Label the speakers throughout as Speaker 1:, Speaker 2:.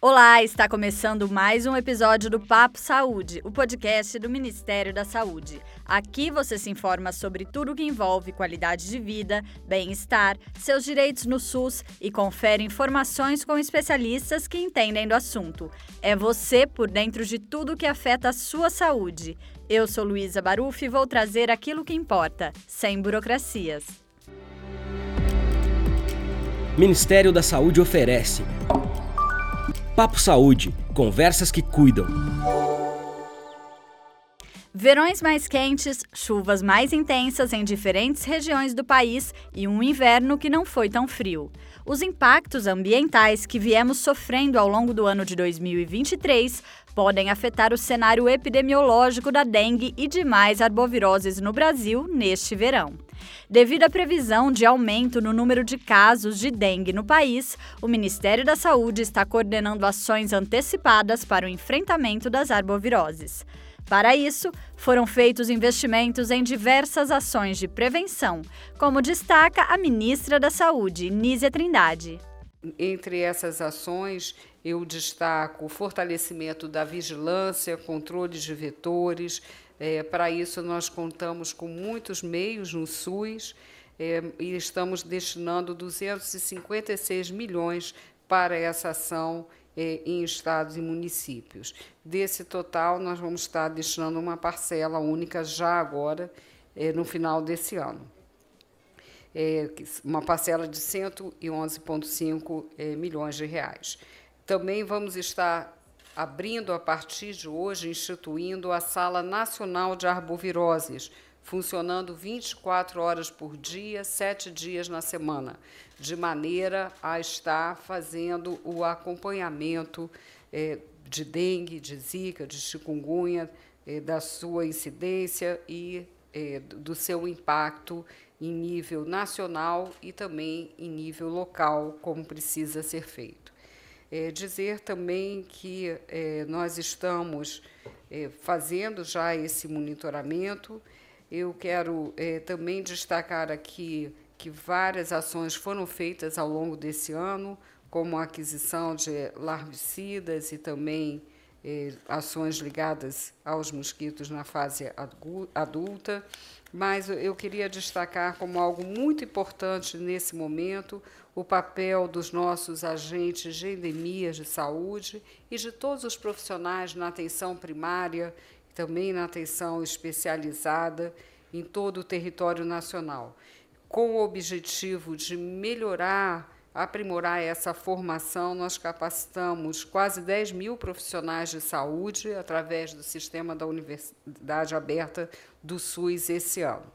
Speaker 1: Olá, está começando mais um episódio do Papo Saúde, o podcast do Ministério da Saúde. Aqui você se informa sobre tudo o que envolve qualidade de vida, bem-estar, seus direitos no SUS e confere informações com especialistas que entendem do assunto. É você por dentro de tudo que afeta a sua saúde. Eu sou Luísa Baruffi e vou trazer aquilo que importa, sem burocracias.
Speaker 2: Ministério da Saúde oferece Papo Saúde, conversas que cuidam.
Speaker 1: Verões mais quentes, chuvas mais intensas em diferentes regiões do país e um inverno que não foi tão frio. Os impactos ambientais que viemos sofrendo ao longo do ano de 2023 podem afetar o cenário epidemiológico da dengue e demais arboviroses no Brasil neste verão. Devido à previsão de aumento no número de casos de dengue no país, o Ministério da Saúde está coordenando ações antecipadas para o enfrentamento das arboviroses. Para isso, foram feitos investimentos em diversas ações de prevenção, como destaca a ministra da Saúde, Nízia Trindade.
Speaker 3: Entre essas ações, eu destaco o fortalecimento da vigilância, controle de vetores. Para isso, nós contamos com muitos meios no SUS e estamos destinando 256 milhões para essa ação em estados e municípios. Desse total, nós vamos estar destinando uma parcela única já agora, no final desse ano. Uma parcela de 111,5 milhões de reais. Também vamos estar abrindo, a partir de hoje, instituindo a Sala Nacional de Arboviroses, funcionando 24 horas por dia, 7 dias na semana, de maneira a estar fazendo o acompanhamento de dengue, de zika, de chikungunya, da sua incidência e do seu impacto em nível nacional e também em nível local, como precisa ser feito. Dizer também que nós estamos fazendo já esse monitoramento. Eu quero também destacar aqui que várias ações foram feitas ao longo desse ano, como a aquisição de larvicidas e também ações ligadas aos mosquitos na fase adulta. Mas eu queria destacar como algo muito importante nesse momento o papel dos nossos agentes de endemias de saúde e de todos os profissionais na atenção primária, também na atenção especializada em todo o território nacional, com o objetivo de melhorar, aprimorar essa formação. Nós capacitamos quase 10 mil profissionais de saúde através do sistema da Universidade Aberta do SUS esse ano,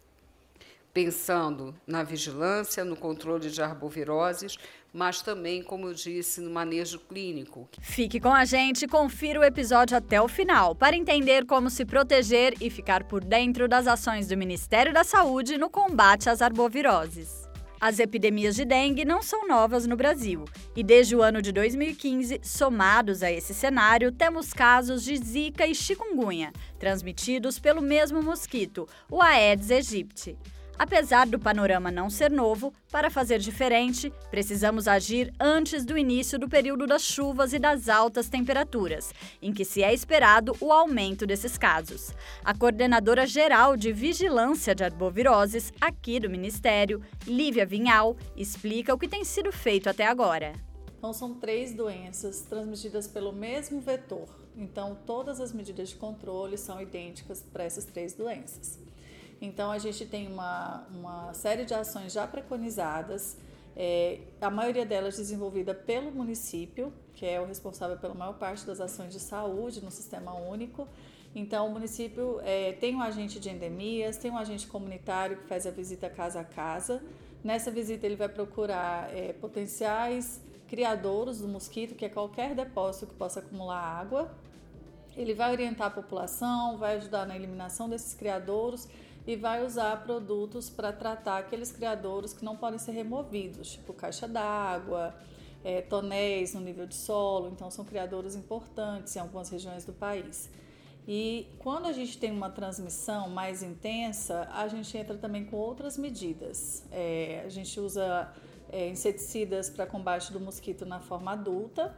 Speaker 3: pensando na vigilância, no controle de arboviroses, mas também, como eu disse, no manejo clínico.
Speaker 1: Fique com a gente e confira o episódio até o final para entender como se proteger e ficar por dentro das ações do Ministério da Saúde no combate às arboviroses. As epidemias de dengue não são novas no Brasil e desde o ano de 2015, somados a esse cenário, temos casos de zika e chikungunya, transmitidos pelo mesmo mosquito, o Aedes aegypti. Apesar do panorama não ser novo, para fazer diferente, precisamos agir antes do início do período das chuvas e das altas temperaturas, em que se é esperado o aumento desses casos. A coordenadora geral de vigilância de arboviroses aqui do Ministério, Lívia Vinhal, explica o que tem sido feito até agora.
Speaker 4: Então, são 3 doenças transmitidas pelo mesmo vetor. Então, todas as medidas de controle são idênticas para essas 3 doenças. Então, a gente tem uma série de ações já preconizadas, a maioria delas desenvolvida pelo município, que é o responsável pela maior parte das ações de saúde no Sistema Único. Então, o município tem um agente de endemias, tem um agente comunitário que faz a visita casa a casa. Nessa visita, ele vai procurar potenciais criadouros do mosquito, que é qualquer depósito que possa acumular água. Ele vai orientar a população, vai ajudar na eliminação desses criadouros e vai usar produtos para tratar aqueles criadouros que não podem ser removidos, tipo caixa d'água, tonéis no nível de solo. Então, são criadouros importantes em algumas regiões do país. E quando a gente tem uma transmissão mais intensa, a gente entra também com outras medidas. A gente usa inseticidas para combate do mosquito na forma adulta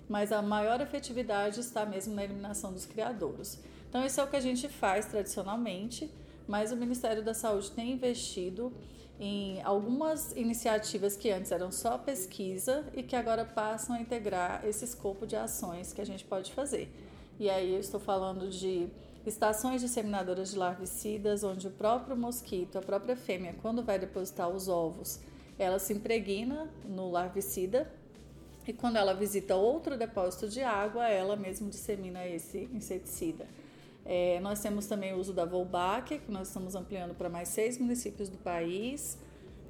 Speaker 4: mas a maior efetividade está mesmo na eliminação dos criadouros. Então, isso é o que a gente faz tradicionalmente, mas o Ministério da Saúde tem investido em algumas iniciativas que antes eram só pesquisa e que agora passam a integrar esse escopo de ações que a gente pode fazer. E aí eu estou falando de estações disseminadoras de larvicidas, onde o próprio mosquito, a própria fêmea, quando vai depositar os ovos, ela se impregna no larvicida e quando ela visita outro depósito de água, ela mesmo dissemina esse inseticida. Nós temos também o uso da Wolbachia, que nós estamos ampliando para mais 6 municípios do país,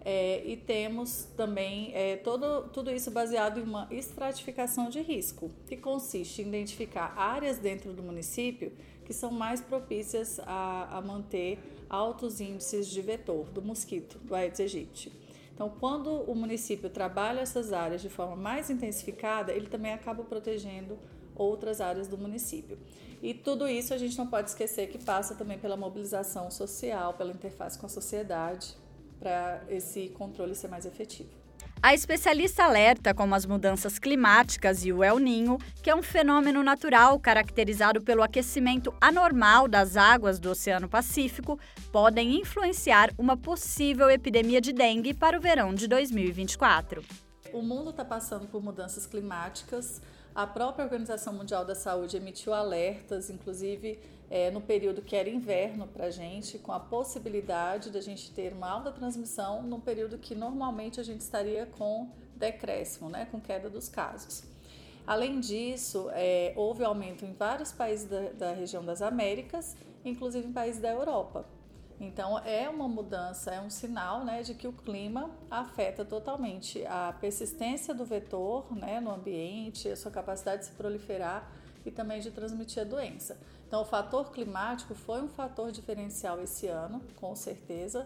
Speaker 4: e temos também tudo isso baseado em uma estratificação de risco, que consiste em identificar áreas dentro do município que são mais propícias a manter altos índices de vetor do mosquito, do Aedes aegypti. Então, quando o município trabalha essas áreas de forma mais intensificada, ele também acaba protegendo outras áreas do município. E tudo isso a gente não pode esquecer que passa também pela mobilização social, pela interface com a sociedade, para esse controle ser mais efetivo.
Speaker 1: A especialista alerta como as mudanças climáticas e o El Niño, que é um fenômeno natural caracterizado pelo aquecimento anormal das águas do Oceano Pacífico, podem influenciar uma possível epidemia de dengue para o verão de 2024.
Speaker 4: O mundo está passando por mudanças climáticas. A própria Organização Mundial da Saúde emitiu alertas, inclusive no período que era inverno para a gente, com a possibilidade de a gente ter uma alta transmissão num período que normalmente a gente estaria com decréscimo, né, com queda dos casos. Além disso, houve aumento em vários países da região das Américas, inclusive em países da Europa. Então, é uma mudança, é um sinal, né, de que o clima afeta totalmente a persistência do vetor, né, no ambiente, a sua capacidade de se proliferar e também de transmitir a doença. Então, o fator climático foi um fator diferencial esse ano, com certeza,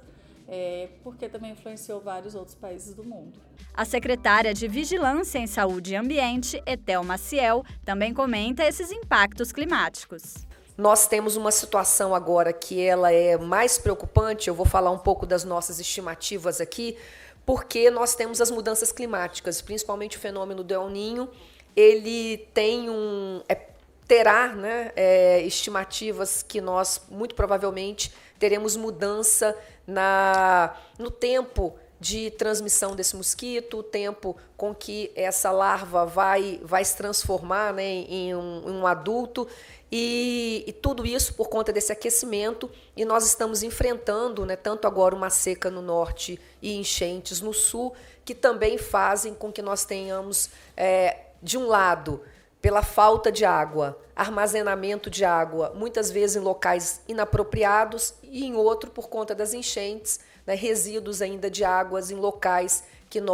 Speaker 4: porque também influenciou vários outros países do mundo.
Speaker 1: A secretária de Vigilância em Saúde e Ambiente, Ethel Maciel, também comenta esses impactos climáticos.
Speaker 5: Nós temos uma situação agora que ela é mais preocupante, eu vou falar um pouco das nossas estimativas aqui, porque nós temos as mudanças climáticas, principalmente o fenômeno do El Niño, ele tem terá, né, estimativas que nós muito provavelmente teremos mudança no tempo de transmissão desse mosquito, o tempo com que essa larva vai se transformar, né, em um adulto, e tudo isso por conta desse aquecimento, e nós estamos enfrentando, né, tanto agora uma seca no norte e enchentes no sul, que também fazem com que nós tenhamos, de um lado, pela falta de água, armazenamento de água, muitas vezes em locais inapropriados, e em outro, por conta das enchentes, né, resíduos ainda de águas em locais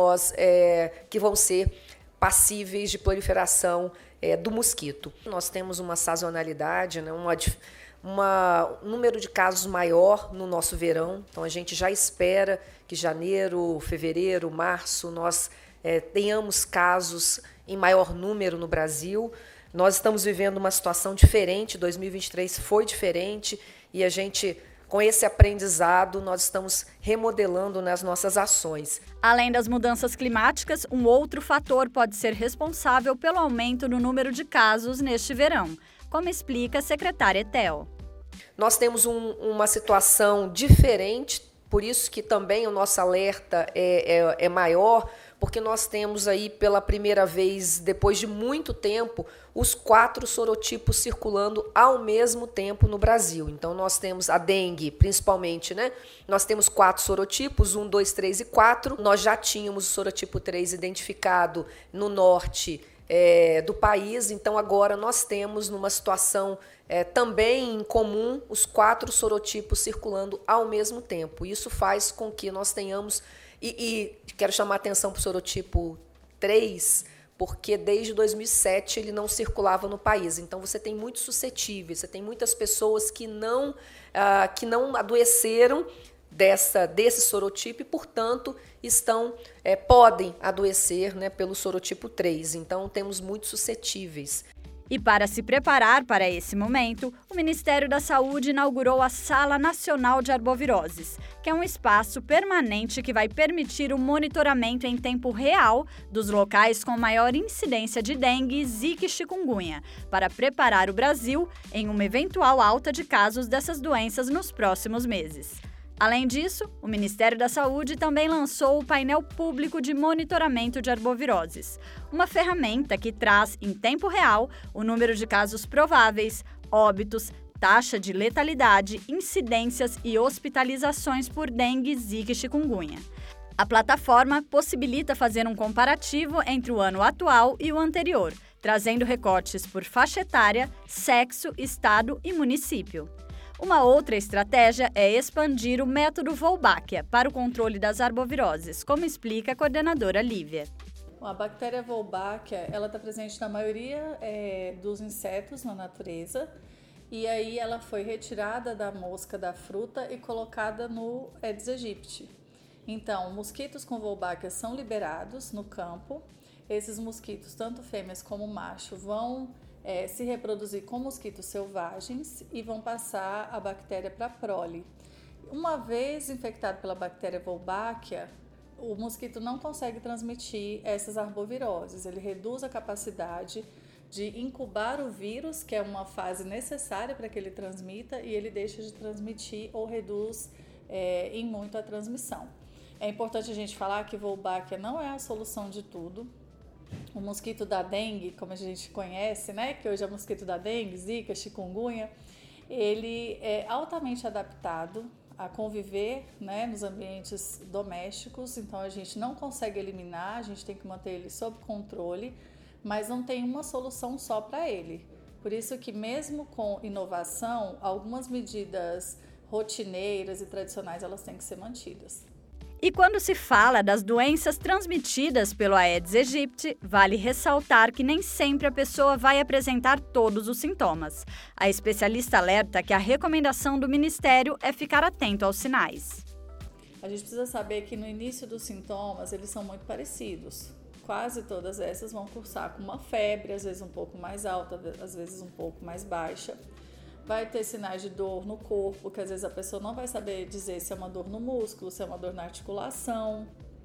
Speaker 5: que vão ser passíveis de proliferação do mosquito. Nós temos uma sazonalidade, né, um número de casos maior no nosso verão, então a gente já espera que janeiro, fevereiro, março, nós tenhamos casos em maior número no Brasil. Nós estamos vivendo uma situação diferente, 2023 foi diferente, e a gente, com esse aprendizado, nós estamos remodelando nas nossas ações.
Speaker 1: Além das mudanças climáticas, um outro fator pode ser responsável pelo aumento no número de casos neste verão, como explica a secretária Ethel.
Speaker 5: Nós temos uma situação diferente, por isso que também o nosso alerta é maior, porque nós temos aí pela primeira vez, depois de muito tempo, os 4 sorotipos circulando ao mesmo tempo no Brasil. Então, nós temos a dengue, principalmente, né? Nós temos 4 sorotipos, 1, 2, 3 e 4. Nós já tínhamos o sorotipo 3 identificado no norte do país, então agora nós temos numa situação também em comum os 4 sorotipos circulando ao mesmo tempo. Isso faz com que nós tenhamos, e quero chamar a atenção para o sorotipo 3, porque desde 2007 ele não circulava no país. Então você tem muitos suscetíveis, você tem muitas pessoas que não adoeceram desse sorotipo e, portanto, podem adoecer, né, pelo sorotipo 3. Então, temos muitos suscetíveis.
Speaker 1: E para se preparar para esse momento, o Ministério da Saúde inaugurou a Sala Nacional de Arboviroses, que é um espaço permanente que vai permitir o monitoramento em tempo real dos locais com maior incidência de dengue, zika e chikungunya, para preparar o Brasil em uma eventual alta de casos dessas doenças nos próximos meses. Além disso, o Ministério da Saúde também lançou o painel público de monitoramento de arboviroses, uma ferramenta que traz, em tempo real, o número de casos prováveis, óbitos, taxa de letalidade, incidências e hospitalizações por dengue, zika e chikungunya. A plataforma possibilita fazer um comparativo entre o ano atual e o anterior, trazendo recortes por faixa etária, sexo, estado e município. Uma outra estratégia é expandir o método Wolbachia para o controle das arboviroses, como explica a coordenadora Lívia.
Speaker 4: A bactéria Wolbachia, ela está presente na maioria dos insetos na natureza, e aí ela foi retirada da mosca da fruta e colocada no Aedes aegypti. Então, mosquitos com Wolbachia são liberados no campo. Esses mosquitos, tanto fêmeas como macho, vão se reproduzir com mosquitos selvagens e vão passar a bactéria para a prole. Uma vez infectado pela bactéria Wolbachia, o mosquito não consegue transmitir essas arboviroses. Ele reduz a capacidade de incubar o vírus, que é uma fase necessária para que ele transmita, e ele deixa de transmitir ou reduz em muito a transmissão. É importante a gente falar que Wolbachia não é a solução de tudo. O mosquito da dengue, como a gente conhece, né, que hoje é o mosquito da dengue, zika, chikungunya, ele é altamente adaptado a conviver, né, nos ambientes domésticos, então a gente não consegue eliminar, a gente tem que manter ele sob controle, mas não tem uma solução só para ele. Por isso que mesmo com inovação, algumas medidas rotineiras e tradicionais elas têm que ser mantidas.
Speaker 1: E quando se fala das doenças transmitidas pelo Aedes aegypti, vale ressaltar que nem sempre a pessoa vai apresentar todos os sintomas. A especialista alerta que a recomendação do Ministério é ficar atento aos sinais.
Speaker 4: A gente precisa saber que no início dos sintomas eles são muito parecidos. Quase todas essas vão cursar com uma febre, às vezes um pouco mais alta, às vezes um pouco mais baixa. Vai ter sinais de dor no corpo, que às vezes a pessoa não vai saber dizer se é uma dor no músculo, se é uma dor na articulação,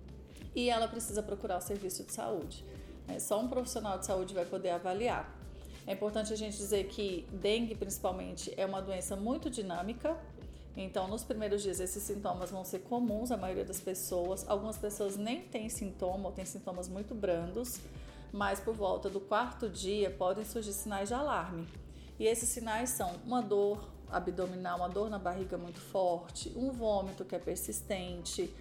Speaker 4: e ela precisa procurar o serviço de saúde. Só um profissional de saúde vai poder avaliar. É importante a gente dizer que dengue, principalmente, é uma doença muito dinâmica, então nos primeiros dias esses sintomas vão ser comuns à maioria das pessoas. Algumas pessoas nem têm sintoma ou têm sintomas muito brandos, mas por volta do 4º dia podem surgir sinais de alarme. E esses sinais são uma dor abdominal, uma dor na barriga muito forte, um vômito que é persistente,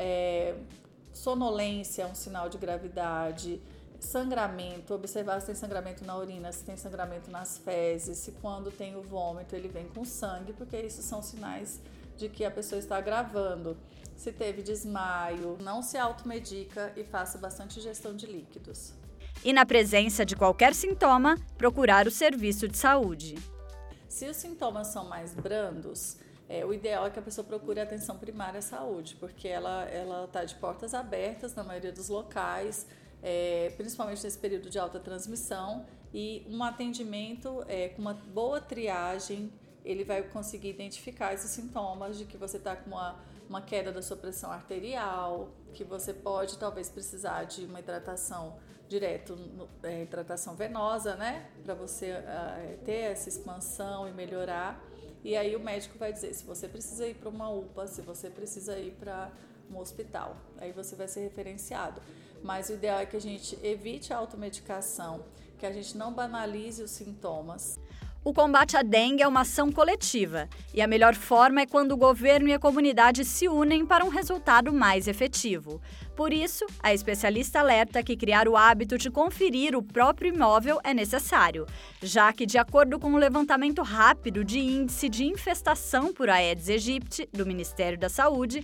Speaker 4: sonolência é um sinal de gravidade, sangramento, observar se tem sangramento na urina, se tem sangramento nas fezes, se quando tem o vômito ele vem com sangue, porque isso são sinais de que a pessoa está agravando. Se teve desmaio, não se automedica e faça bastante ingestão de líquidos.
Speaker 1: E na presença de qualquer sintoma, procurar o serviço de saúde.
Speaker 4: Se os sintomas são mais brandos, o ideal é que a pessoa procure a atenção primária à saúde, porque ela está de portas abertas na maioria dos locais, principalmente nesse período de alta transmissão, e um atendimento com uma boa triagem, ele vai conseguir identificar esses sintomas de que você está com uma queda da sua pressão arterial, que você pode talvez precisar de uma hidratação direto, hidratação venosa, né? Para você ter essa expansão e melhorar. E aí o médico vai dizer se você precisa ir para uma UPA, se você precisa ir para um hospital. Aí você vai ser referenciado. Mas o ideal é que a gente evite a automedicação, que a gente não banalize os sintomas.
Speaker 1: O combate à dengue é uma ação coletiva e a melhor forma é quando o governo e a comunidade se unem para um resultado mais efetivo. Por isso, a especialista alerta que criar o hábito de conferir o próprio imóvel é necessário, já que, de acordo com o levantamento rápido de índice de infestação por Aedes aegypti do Ministério da Saúde,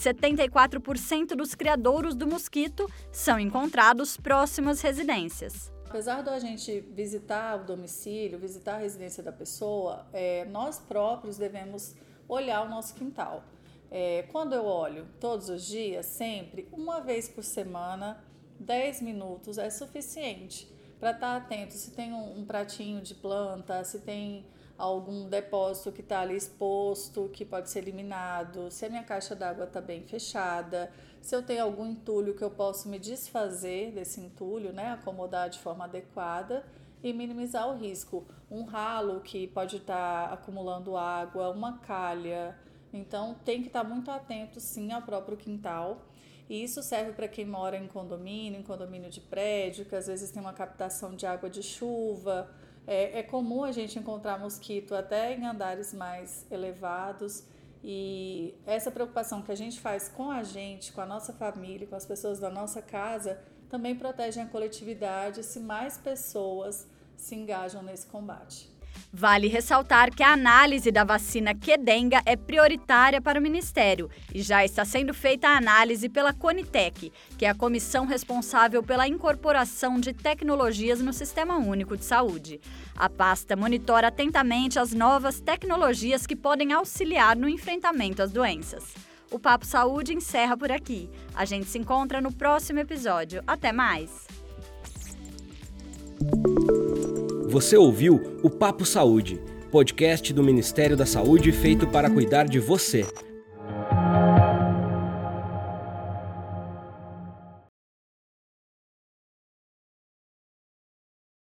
Speaker 1: 74% dos criadouros do mosquito são encontrados próximos às residências.
Speaker 4: Apesar de a gente visitar o domicílio, visitar a residência da pessoa, nós próprios devemos olhar o nosso quintal. Quando eu olho todos os dias, sempre, uma vez por semana, 10 minutos é suficiente para estar atento se tem um pratinho de planta, se tem algum depósito que está ali exposto, que pode ser eliminado, se a minha caixa d'água está bem fechada, se eu tenho algum entulho que eu posso me desfazer desse entulho, né, acomodar de forma adequada e minimizar o risco. Um ralo que pode estar acumulando água, uma calha. Então, tem que estar muito atento, sim, ao próprio quintal. E isso serve para quem mora em condomínio de prédio, que às vezes tem uma captação de água de chuva. É comum a gente encontrar mosquito até em andares mais elevados. E essa preocupação que a gente faz com a gente, com a nossa família, com as pessoas da nossa casa, também protege a coletividade se mais pessoas se engajam nesse combate.
Speaker 1: Vale ressaltar que a análise da vacina Qdenga é prioritária para o Ministério e já está sendo feita a análise pela Conitec, que é a comissão responsável pela incorporação de tecnologias no Sistema Único de Saúde. A pasta monitora atentamente as novas tecnologias que podem auxiliar no enfrentamento às doenças. O Papo Saúde encerra por aqui. A gente se encontra no próximo episódio. Até mais!
Speaker 2: Você ouviu o Papo Saúde, podcast do Ministério da Saúde feito para cuidar de você.